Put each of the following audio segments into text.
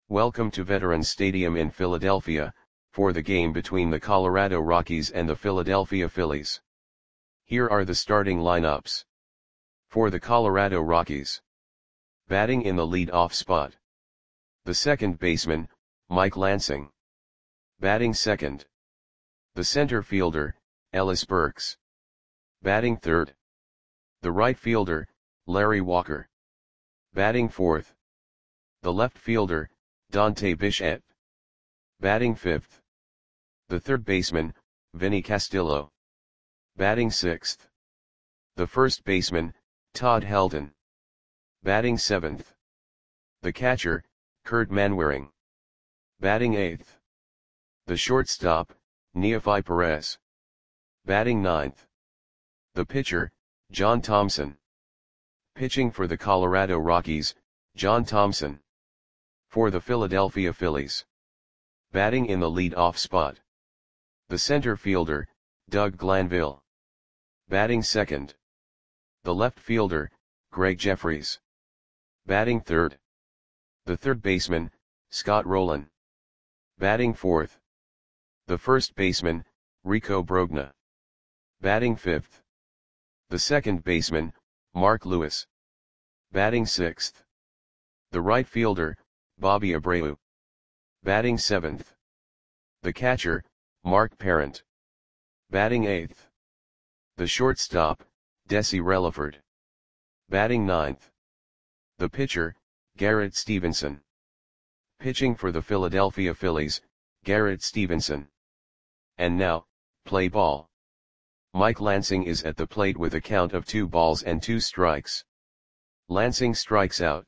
Welcome to Veterans Stadium in Philadelphia, for the game between the Colorado Rockies and the Philadelphia Phillies. Here are the starting lineups. For the Colorado Rockies. Batting in the lead-off spot. The second baseman, Mike Lansing. Batting second. The center fielder, Ellis Burks. Batting third. The right fielder, Larry Walker. Batting fourth. The left fielder, Dante Bichette. Batting fifth. The third baseman, Vinny Castillo. Batting sixth. The first baseman, Todd Helton. Batting seventh. The catcher, Kurt Manwaring. Batting eighth. The shortstop, Neefi Perez. Batting ninth. The pitcher, John Thompson. Pitching for the Colorado Rockies, John Thompson. For the Philadelphia Phillies. Batting in the lead-off spot. The center fielder, Doug Glanville. Batting second. The left fielder, Greg Jeffries. Batting third. The third baseman, Scott Rolen. Batting fourth. The first baseman, Rico Brogna. Batting fifth. The second baseman, Mark Lewis. Batting sixth. The right fielder, Bobby Abreu. Batting seventh. The catcher, Mark Parent. Batting eighth. The shortstop, Desi Relaford. Batting ninth. The pitcher, Garrett Stevenson. Pitching for the Philadelphia Phillies, Garrett Stevenson. And now, play ball. Mike Lansing is at the plate with a count of 2 balls and 2 strikes. Lansing strikes out.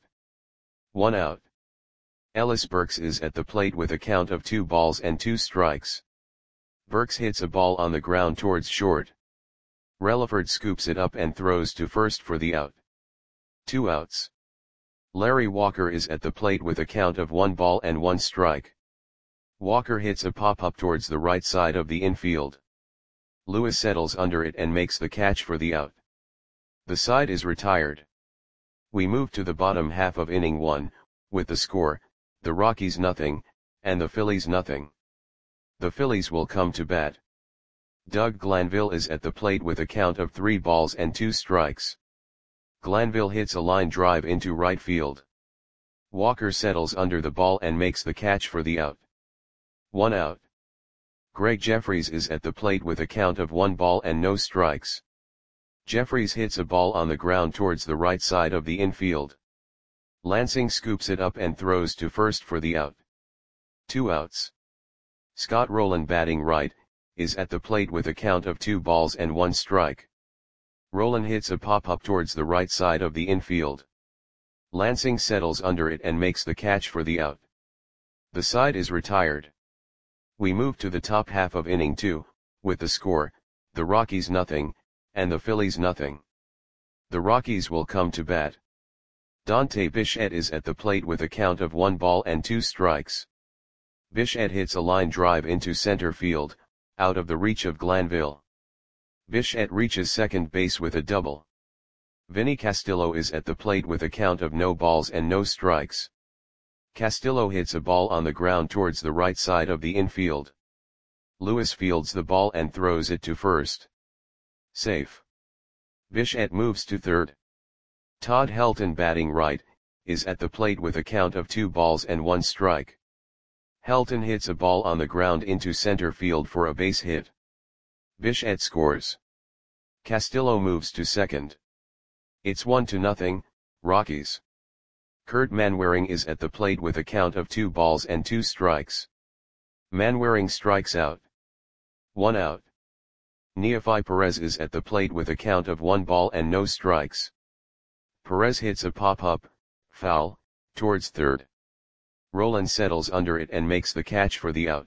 1 out. Ellis Burks is at the plate with a count of 2 balls and 2 strikes. Burks hits a ball on the ground towards short. Relaford scoops it up and throws to first for the out. 2 outs. Larry Walker is at the plate with a count of 1 ball and 1 strike. Walker hits a pop-up towards the right side of the infield. Lewis settles under it and makes the catch for the out. The side is retired. We move to the bottom half of inning 1, with the score, the Rockies nothing, and the Phillies nothing. The Phillies will come to bat. Doug Glanville is at the plate with a count of 3 balls and 2 strikes. Glanville hits a line drive into right field. Walker settles under the ball and makes the catch for the out. 1 out. Greg Jeffries is at the plate with a count of 1 ball and no strikes. Jeffries hits a ball on the ground towards the right side of the infield. Lansing scoops it up and throws to first for the out. 2 outs. Scott Rolen, batting right, is at the plate with a count of 2 balls and 1 strike. Rolen hits a pop-up towards the right side of the infield. Lansing settles under it and makes the catch for the out. The side is retired. We move to the top half of inning 2, with the score, the Rockies nothing, and the Phillies nothing. The Rockies will come to bat. Dante Bichette is at the plate with a count of 1 ball and 2 strikes. Bichette hits a line drive into center field, out of the reach of Glanville. Bichette reaches second base with a double. Vinny Castillo is at the plate with a count of no balls and no strikes. Castillo hits a ball on the ground towards the right side of the infield. Lewis fields the ball and throws it to first. Safe. Bichette moves to third. Todd Helton, batting right, is at the plate with a count of 2 balls and 1 strike. Helton hits a ball on the ground into center field for a base hit. Bichette scores. Castillo moves to second. It's 1-0, Rockies. Kurt Manwaring is at the plate with a count of 2 balls and 2 strikes. Manwaring strikes out. 1 out. Neefi Perez is at the plate with a count of 1 ball and no strikes. Perez hits a pop-up, foul, towards third. Rolen settles under it and makes the catch for the out.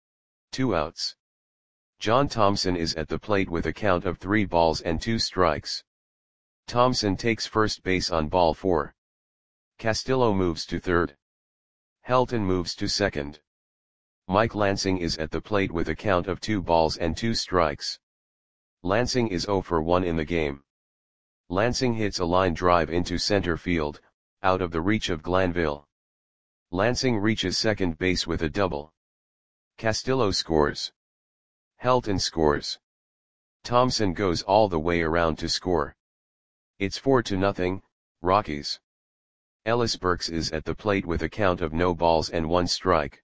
2 outs. John Thompson is at the plate with a count of 3 balls and 2 strikes. Thompson takes first base on ball 4. Castillo moves to third. Helton moves to second. Mike Lansing is at the plate with a count of 2 balls and 2 strikes. Lansing is 0 for 1 in the game. Lansing hits a line drive into center field, out of the reach of Glanville. Lansing reaches second base with a double. Castillo scores. Helton scores. Thompson goes all the way around to score. It's 4-0, Rockies. Ellis Burks is at the plate with a count of no balls and 1 strike.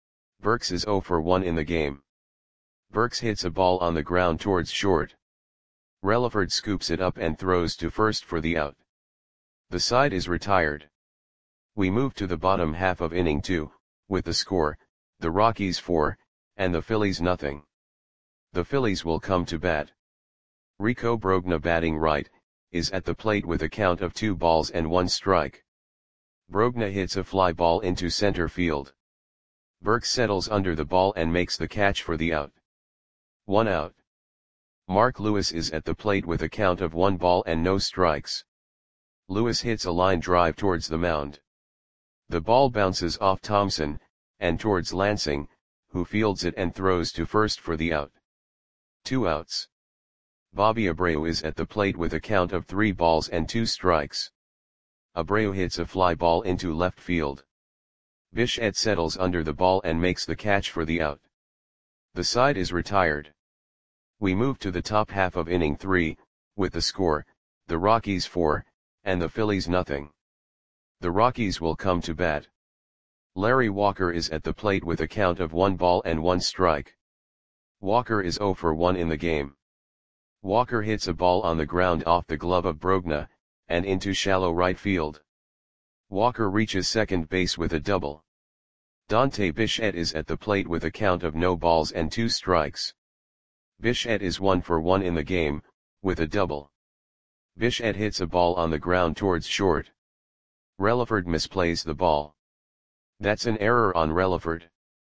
Burks is 0 for 1 in the game. Burks hits a ball on the ground towards short. Relaford scoops it up and throws to first for the out. The side is retired. We move to the bottom half of inning 2, with the score, the Rockies 4, and the Phillies 0. The Phillies will come to bat. Rico Brogna, batting right, is at the plate with a count of 2 balls and 1 strike. Brogna hits a fly ball into center field. Burks settles under the ball and makes the catch for the out. 1 out. Mark Lewis is at the plate with a count of 1 ball and no strikes. Lewis hits a line drive towards the mound. The ball bounces off Thompson, and towards Lansing, who fields it and throws to first for the out. 2 outs. Bobby Abreu is at the plate with a count of 3 balls and 2 strikes. Abreu hits a fly ball into left field. Bichette settles under the ball and makes the catch for the out. The side is retired. We move to the top half of inning 3, with the score, the Rockies 4, and the Phillies 0. The Rockies will come to bat. Larry Walker is at the plate with a count of 1 ball and 1 strike. Walker is 0 for 1 in the game. Walker hits a ball on the ground off the glove of Brogna, and into shallow right field. Walker reaches second base with a double. Dante Bichette is at the plate with a count of no balls and 2 strikes. Bichette is 1 for 1 in the game, with a double. Bichette hits a ball on the ground towards short. Relaford misplays the ball. That's an error on Relaford.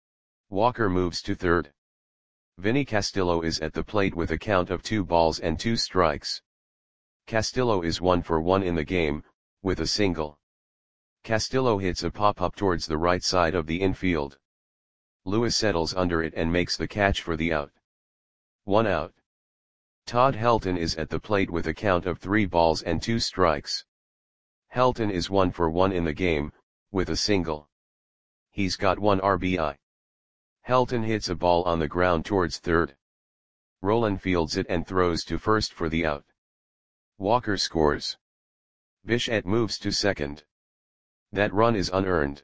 Walker moves to third. Vinny Castillo is at the plate with a count of 2 balls and 2 strikes. Castillo is 1 for 1 in the game, with a single. Castillo hits a pop-up towards the right side of the infield. Lewis settles under it and makes the catch for the out. 1 out. Todd Helton is at the plate with a count of 3 balls and 2 strikes. Helton is 1 for 1 in the game, with a single. He's got 1 RBI. Helton hits a ball on the ground towards third. Rolen fields it and throws to first for the out. Walker scores. Bichette moves to second. That run is unearned.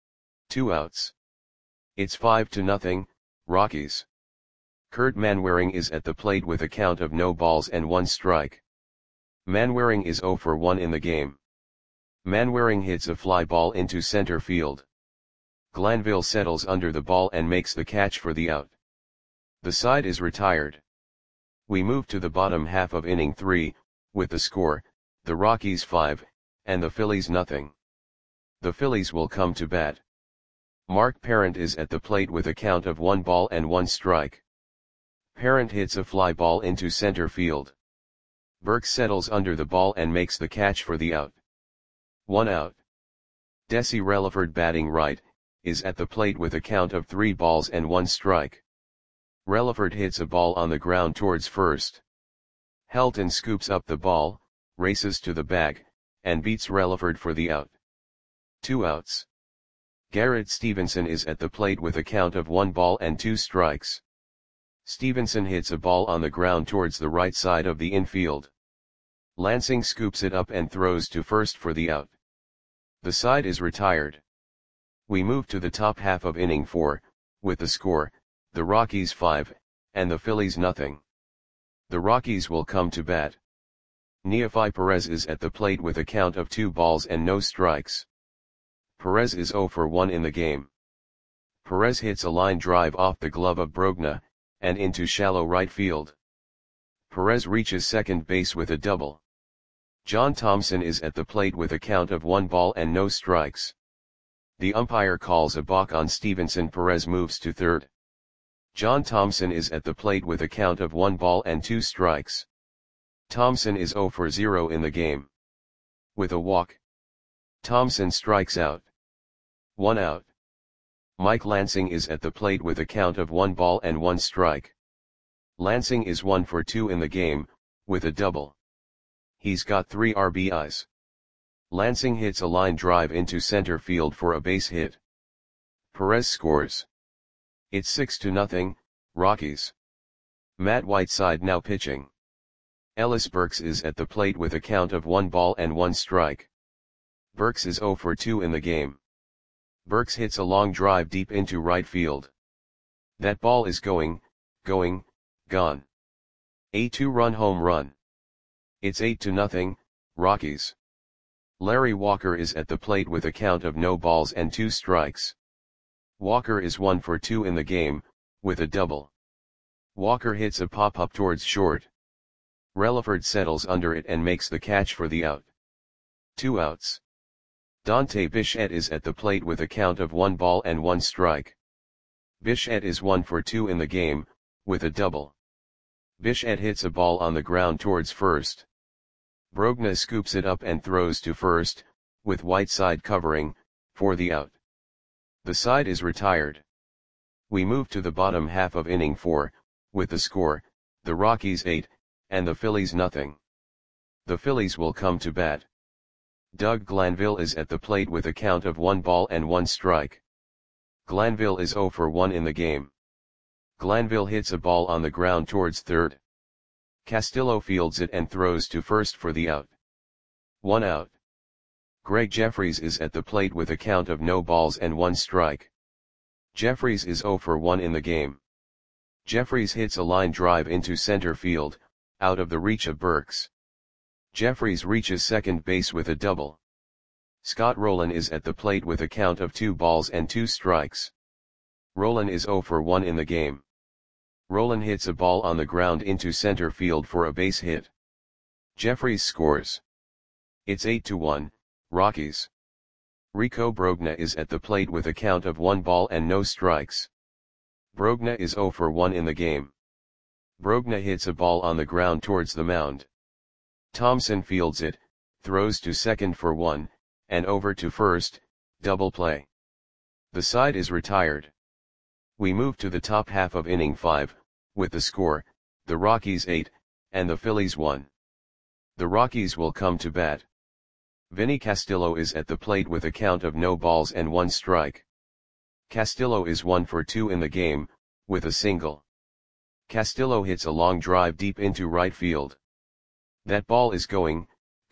2 outs. It's 5-0, Rockies. Kurt Manwaring is at the plate with a count of no balls and 1 strike. Manwaring is 0 for 1 in the game. Manwaring hits a fly ball into center field. Glanville settles under the ball and makes the catch for the out. The side is retired. We move to the bottom half of inning 3, with the score, the Rockies 5, and the Phillies 0. The Phillies will come to bat. Mark Parent is at the plate with a count of 1 ball and 1 strike. Parent hits a fly ball into center field. Burks settles under the ball and makes the catch for the out. 1 out. Desi Relaford, batting right, is at the plate with a count of 3 balls and 1 strike. Relaford hits a ball on the ground towards first. Helton scoops up the ball, races to the bag, and beats Relaford for the out. 2 outs. Garrett Stevenson is at the plate with a count of 1 ball and 2 strikes. Stevenson hits a ball on the ground towards the right side of the infield. Lansing scoops it up and throws to first for the out. The side is retired. We move to the top half of inning 4, with the score, the Rockies 5, and the Phillies 0. The Rockies will come to bat. Neefi Perez is at the plate with a count of 2 balls and no strikes. Perez is 0 for 1 in the game. Perez hits a line drive off the glove of Brogna, and into shallow right field. Perez reaches second base with a double. John Thompson is at the plate with a count of 1 ball and no strikes. The umpire calls a balk on Stevenson. Perez moves to third. John Thompson is at the plate with a count of 1 ball and 2 strikes. Thompson is 0 for 0 in the game. With a walk, Thompson strikes out. 1 out. Mike Lansing is at the plate with a count of 1 ball and 1 strike. Lansing is 1 for 2 in the game, with a double. He's got 3 RBIs. Lansing hits a line drive into center field for a base hit. Perez scores. It's 6-0, Rockies. Matt Whiteside now pitching. Ellis Burks is at the plate with a count of 1 ball and 1 strike. Burks is 0 for 2 in the game. Burks hits a long drive deep into right field. That ball is going, gone. A 2-run home run. It's 8-0, Rockies. Larry Walker is at the plate with a count of no balls and 2 strikes. Walker is 1 for 2 in the game, with a double. Walker hits a pop-up towards short. Relaford settles under it and makes the catch for the out. 2 outs. Dante Bichette is at the plate with a count of 1 ball and 1 strike. Bichette is 1 for 2 in the game, with a double. Bichette hits a ball on the ground towards first. Brogna scoops it up and throws to first, with Whiteside covering, for the out. The side is retired. We move to the bottom half of inning 4, with the score, the Rockies 8, and the Phillies nothing. The Phillies will come to bat. Doug Glanville is at the plate with a count of 1 ball and 1 strike. Glanville is 0 for 1 in the game. Glanville hits a ball on the ground towards third. Castillo fields it and throws to first for the out. 1 out. Greg Jeffries is at the plate with a count of no balls and 1 strike. Jeffries is 0 for 1 in the game. Jeffries hits a line drive into center field, out of the reach of Burks. Jeffries reaches second base with a double. Scott Rolen is at the plate with a count of 2 balls and 2 strikes. Rolen is 0 for 1 in the game. Rolen hits a ball on the ground into center field for a base hit. Jeffries scores. It's 8-1, Rockies. Rico Brogna is at the plate with a count of 1 ball and no strikes. Brogna is 0 for 1 in the game. Brogna hits a ball on the ground towards the mound. Thompson fields it, throws to second for 1, and over to first, double play. The side is retired. We move to the top half of inning 5, with the score, the Rockies 8, and the Phillies 1. The Rockies will come to bat. Vinny Castillo is at the plate with a count of no balls and 1 strike. Castillo is 1 for 2 in the game, with a single. Castillo hits a long drive deep into right field. That ball is going,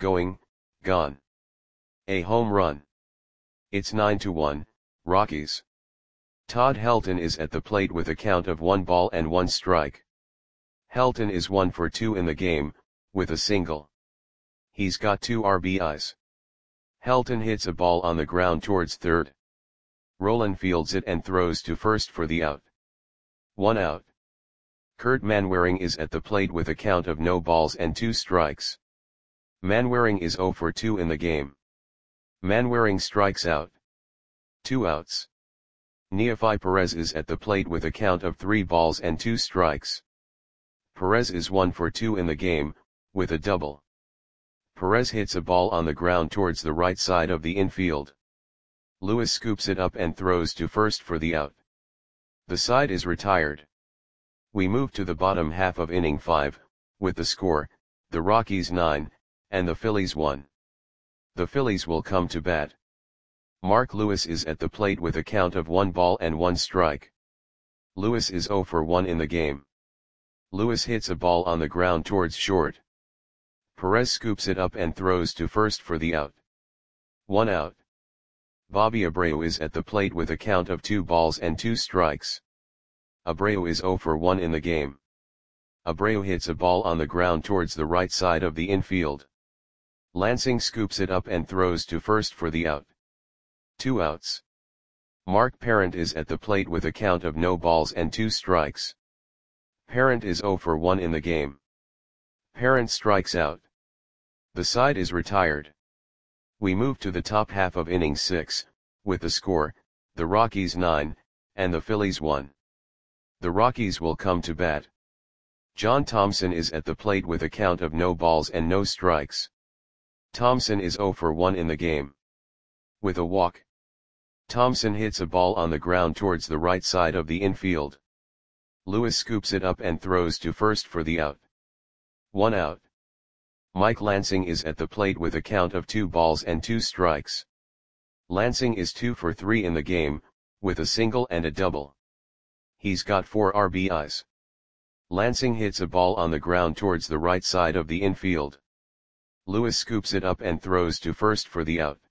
gone. A home run. It's 9-1, Rockies. Todd Helton is at the plate with a count of 1 ball and 1 strike. Helton is 1 for 2 in the game, with a single. He's got 2 RBIs. Helton hits a ball on the ground towards third. Rolen fields it and throws to first for the out. 1 out. Kurt Manwaring is at the plate with a count of no balls and 2 strikes. Manwaring is 0 for 2 in the game. Manwaring strikes out. 2 outs. Neefi Perez is at the plate with a count of 3 balls and 2 strikes. Perez is 1 for 2 in the game, with a double. Perez hits a ball on the ground towards the right side of the infield. Lewis scoops it up and throws to first for the out. The side is retired. We move to the bottom half of inning 5, with the score, the Rockies 9, and the Phillies 1. The Phillies will come to bat. Mark Lewis is at the plate with a count of 1 ball and 1 strike. Lewis is 0 for 1 in the game. Lewis hits a ball on the ground towards short. Perez scoops it up and throws to first for the out. 1 out. Bobby Abreu is at the plate with a count of 2 balls and 2 strikes. Abreu is 0 for 1 in the game. Abreu hits a ball on the ground towards the right side of the infield. Lansing scoops it up and throws to first for the out. 2 outs. Mark Parent is at the plate with a count of no balls and 2 strikes. Parent is 0 for 1 in the game. Parent strikes out. The side is retired. We move to the top half of inning 6, with the score, the Rockies 9, and the Phillies 1. The Rockies will come to bat. John Thompson is at the plate with a count of no balls and no strikes. Thompson is 0 for 1 in the game. With a walk. Thompson hits a ball on the ground towards the right side of the infield. Lewis scoops it up and throws to first for the out. 1 out. Mike Lansing is at the plate with a count of 2 balls and 2 strikes. Lansing is 2 for 3 in the game, with a single and a double. He's got 4 RBIs. Lansing hits a ball on the ground towards the right side of the infield. Lewis scoops it up and throws to first for the out.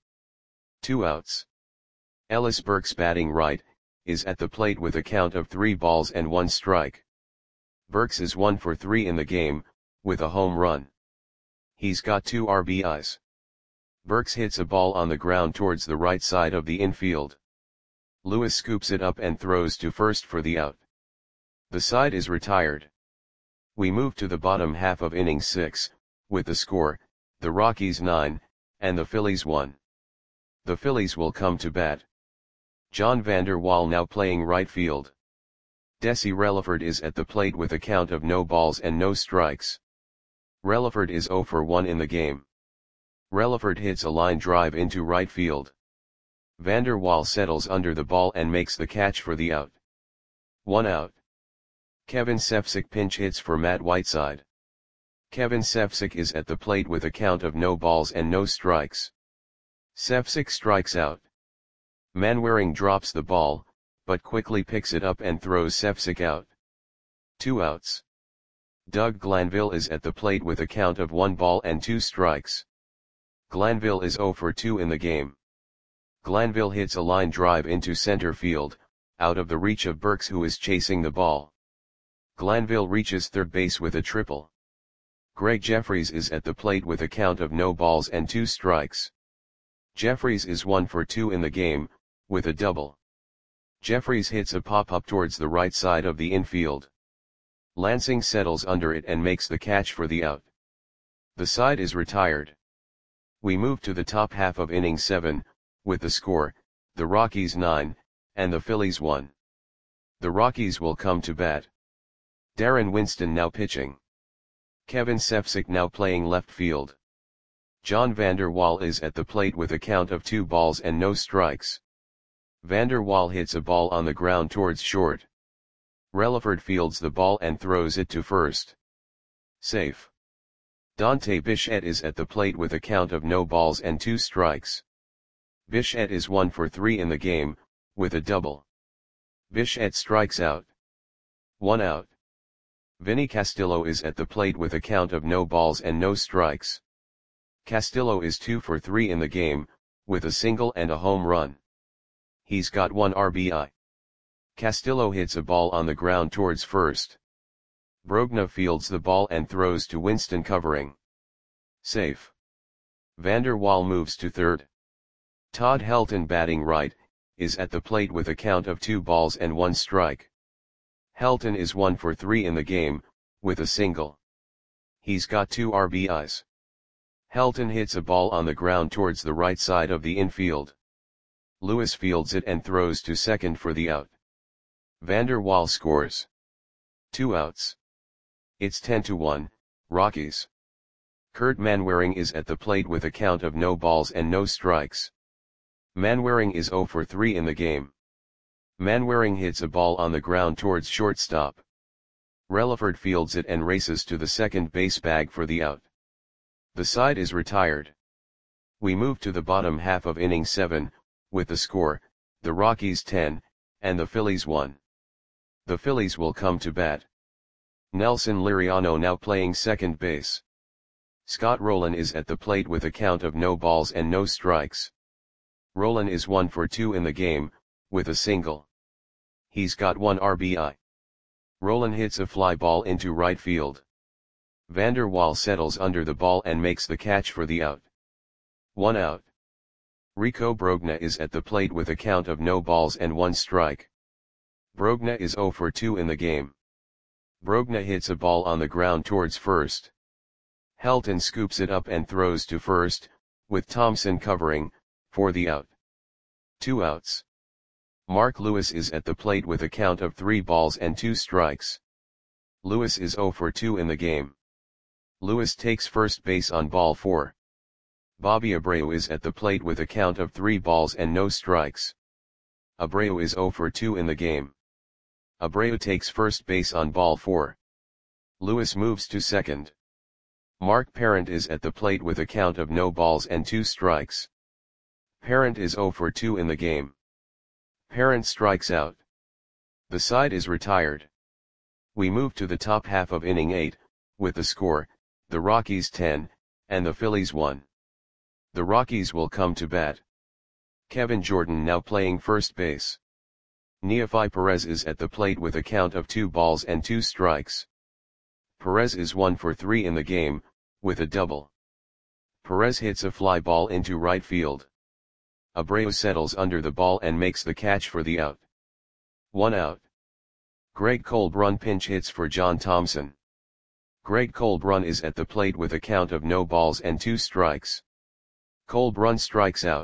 2 outs. Ellis Burks, batting right, is at the plate with a count of 3 balls and 1 strike. Burks is 1 for 3 in the game, with a home run. He's got 2 RBIs. Burks hits a ball on the ground towards the right side of the infield. Lewis scoops it up and throws to first for the out. The side is retired. We move to the bottom half of inning 6, with the score, the Rockies 9, and the Phillies 1. The Phillies will come to bat. John Vander Wal now playing right field. Desi Relaford is at the plate with a count of no balls and no strikes. Relaford is 0 for 1 in the game. Relaford hits a line drive into right field. Vander Wal settles under the ball and makes the catch for the out. 1 out. Kevin Sefcik pinch hits for Matt Whiteside. Kevin Sefcik is at the plate with a count of no balls and no strikes. Sefcik strikes out. Manwaring drops the ball, but quickly picks it up and throws Sefcik out. 2 outs. Doug Glanville is at the plate with a count of 1 ball and 2 strikes. Glanville is 0 for 2 in the game. Glanville hits a line drive into center field, out of the reach of Burks, who is chasing the ball. Glanville reaches third base with a triple. Greg Jeffries is at the plate with a count of no balls and 2 strikes. Jeffries is 1 for 2 in the game, with a double. Jeffries hits a pop-up towards the right side of the infield. Lansing settles under it and makes the catch for the out. The side is retired. We move to the top half of inning 7, with the score, the Rockies 9, and the Phillies 1. The Rockies will come to bat. Darren Winston now pitching. Kevin Sefcik now playing left field. John Vander Wal is at the plate with a count of 2 balls and no strikes. Vander Wal hits a ball on the ground towards short. Relaford fields the ball and throws it to first. Safe. Dante Bichette is at the plate with a count of no balls and 2 strikes. Bichette is 1 for 3 in the game, with a double. Bichette strikes out. 1 out. Vinny Castillo is at the plate with a count of no balls and no strikes. Castillo is 2 for 3 in the game, with a single and a home run. He's got 1 RBI. Castillo hits a ball on the ground towards first. Brogna fields the ball and throws to Winston, covering. Safe. Vander Wal moves to third. Todd Helton, batting right, is at the plate with a count of 2 balls and 1 strike. Helton is 1 for 3 in the game, with a single. He's got 2 RBIs. Helton hits a ball on the ground towards the right side of the infield. Lewis fields it and throws to second for the out. Vander Wal scores. 2 outs. It's 10-1, Rockies. Kurt Manwaring is at the plate with a count of no balls and no strikes. Manwaring is 0 for 3 in the game. Manwaring hits a ball on the ground towards shortstop. Relaford fields it and races to the second base bag for the out. The side is retired. We move to the bottom half of inning 7, with the score, the Rockies 10, and the Phillies 1. The Phillies will come to bat. Nelson Liriano now playing second base. Scott Rowland is at the plate with a count of no balls and no strikes. Rowland is 1 for 2 in the game, with a single. He's got 1 RBI. Rowland hits a fly ball into right field. Vander Wal settles under the ball and makes the catch for the out. 1 out. Rico Brogna is at the plate with a count of no balls and 1 strike. Brogna is 0 for 2 in the game. Brogna hits a ball on the ground towards first. Helton scoops it up and throws to first, with Thompson covering, for the out. 2 outs. Mark Lewis is at the plate with a count of 3 balls and 2 strikes. Lewis is 0 for 2 in the game. Lewis takes first base on ball 4. Bobby Abreu is at the plate with a count of 3 balls and no strikes. Abreu is 0 for 2 in the game. Abreu takes first base on ball 4. Lewis moves to second. Mark Parent is at the plate with a count of no balls and 2 strikes. Parent is 0 for 2 in the game. Parent strikes out. The side is retired. We move to the top half of inning 8, with the score, the Rockies 10, and the Phillies 1. The Rockies will come to bat. Kevin Jordan now playing first base. Neefi Perez is at the plate with a count of 2 balls and 2 strikes. Perez is 1 for 3 in the game, with a double. Perez hits a fly ball into right field. Abreu settles under the ball and makes the catch for the out. 1 out. Greg Colbrun pinch hits for John Thompson. Greg Colbrun is at the plate with a count of no balls and 2 strikes. Colbrun strikes out.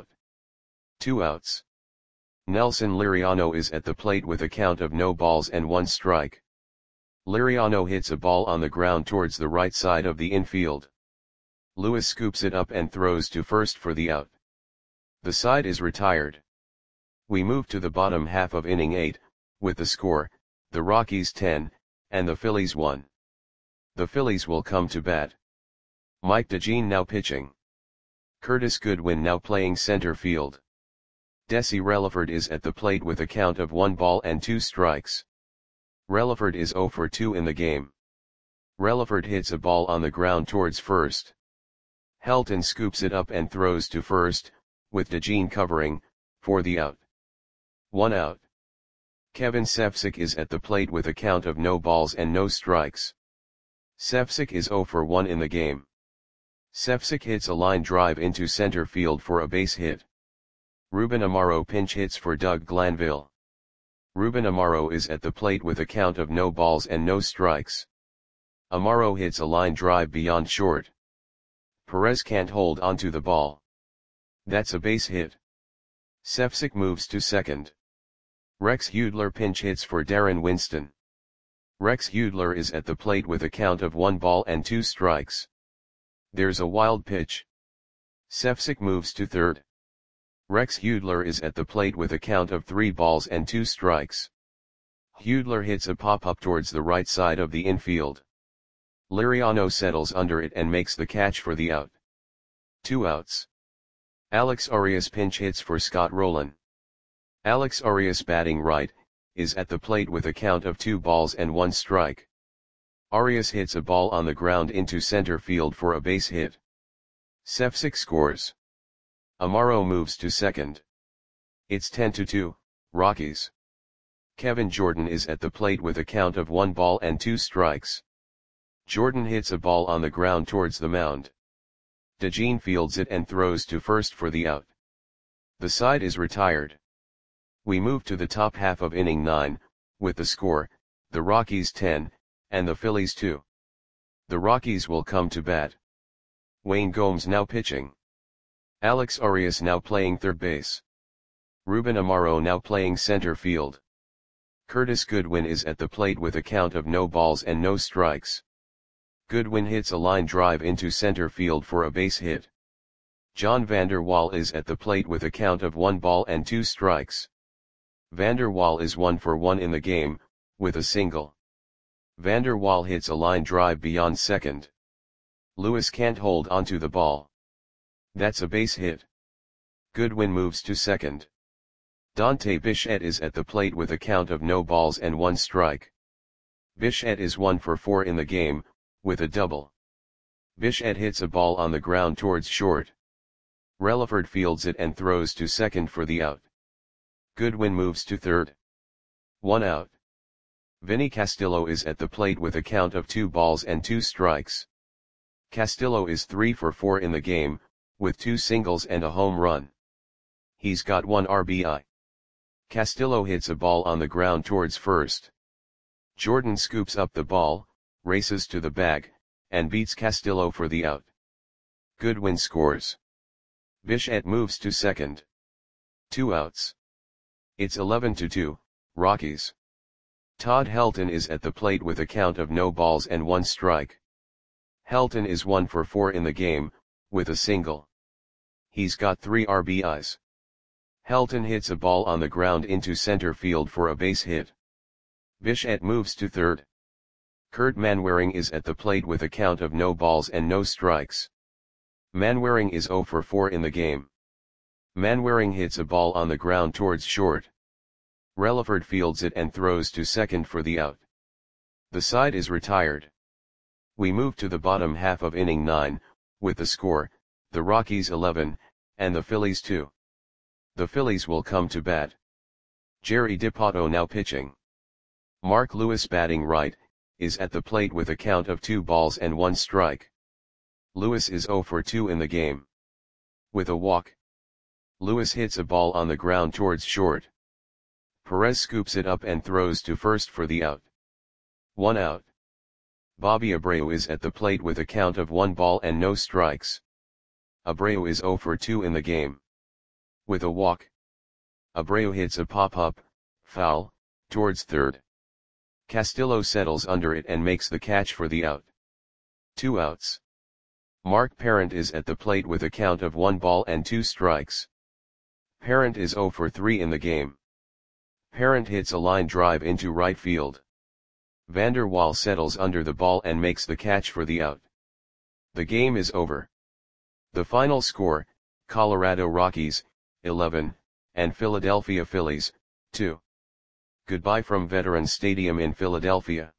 2 outs. Nelson Liriano is at the plate with a count of no balls and 1 strike. Liriano hits a ball on the ground towards the right side of the infield. Lewis scoops it up and throws to first for the out. The side is retired. We move to the bottom half of inning 8, with the score, the Rockies 10, and the Phillies 1. The Phillies will come to bat. Mike DeJean now pitching. Curtis Goodwin now playing center field. Desi Relaford is at the plate with a count of 1 ball and 2 strikes. Relaford is 0 for 2 in the game. Relaford hits a ball on the ground towards first. Helton scoops it up and throws to first, with DeJean covering, for the out. 1 out. Kevin Cefcik is at the plate with a count of no balls and no strikes. Cefcik is 0 for 1 in the game. Cefcik hits a line drive into center field for a base hit. Ruben Amaro pinch hits for Doug Glanville. Ruben Amaro is at the plate with a count of no balls and no strikes. Amaro hits a line drive beyond short. Perez can't hold onto the ball. That's a base hit. Cefcik moves to second. Rex Hudler pinch hits for Darren Winston. Rex Hudler is at the plate with a count of 1 ball and 2 strikes. There's a wild pitch. Cefcik moves to third. Rex Hudler is at the plate with a count of 3 balls and 2 strikes. Hudler hits a pop-up towards the right side of the infield. Liriano settles under it and makes the catch for the out. 2 outs. Alex Arias pinch hits for Scott Rowland. Alex Arias batting right, is at the plate with a count of 2 balls and 1 strike. Arias hits a ball on the ground into center field for a base hit. Cefcik scores. Amaro moves to second. It's 10-2, Rockies. Kevin Jordan is at the plate with a count of 1 ball and 2 strikes. Jordan hits a ball on the ground towards the mound. DeJean fields it and throws to first for the out. The side is retired. We move to the top half of inning 9, with the score, the Rockies 10, and the Phillies 2. The Rockies will come to bat. Wayne Gomes now pitching. Alex Arias now playing third base. Ruben Amaro now playing center field. Curtis Goodwin is at the plate with a count of no balls and no strikes. Goodwin hits a line drive into center field for a base hit. John Vander Wal is at the plate with a count of 1 ball and 2 strikes. Vander Wal is 1 for 1 in the game, with a single. Vander Wal hits a line drive beyond second. Lewis can't hold onto the ball. That's a base hit. Goodwin moves to second. Dante Bichette is at the plate with a count of no balls and 1 strike. Bichette is 1 for 4 in the game, with a double. Bichette hits a ball on the ground towards short. Relaford fields it and throws to second for the out. Goodwin moves to third. 1 out. Vinny Castillo is at the plate with a count of 2 balls and 2 strikes. Castillo is 3 for 4 in the game, with 2 singles and a home run. He's got 1 RBI. Castillo hits a ball on the ground towards first. Jordan scoops up the ball, races to the bag, and beats Castillo for the out. Goodwin scores. Bichette moves to second. 2 outs. It's 11-2, Rockies. Todd Helton is at the plate with a count of no balls and 1 strike. Helton is 1 for 4 in the game, with a single. He's got 3 RBIs. Helton hits a ball on the ground into center field for a base hit. Bichette moves to third. Kurt Manwaring is at the plate with a count of no balls and no strikes. Manwaring is 0 for 4 in the game. Manwaring hits a ball on the ground towards short. Relaford fields it and throws to second for the out. The side is retired. We move to the bottom half of inning 9, with the score, the Rockies 11, and the Phillies 2. The Phillies will come to bat. Jerry Dipoto now pitching. Mark Lewis batting right, is at the plate with a count of 2 balls and 1 strike. Lewis is 0 for 2 in the game. With a walk. Lewis hits a ball on the ground towards short. Perez scoops it up and throws to first for the out. 1 out. Bobby Abreu is at the plate with a count of 1 ball and no strikes. Abreu is 0 for 2 in the game. With a walk. Abreu hits a pop-up, foul, towards third. Castillo settles under it and makes the catch for the out. 2 outs. Mark Parent is at the plate with a count of 1 ball and 2 strikes. Parent is 0 for 3 in the game. Parent hits a line drive into right field. Vander Waal settles under the ball and makes the catch for the out. The game is over. The final score, Colorado Rockies, 11, and Philadelphia Phillies, 2. Goodbye from Veterans Stadium in Philadelphia.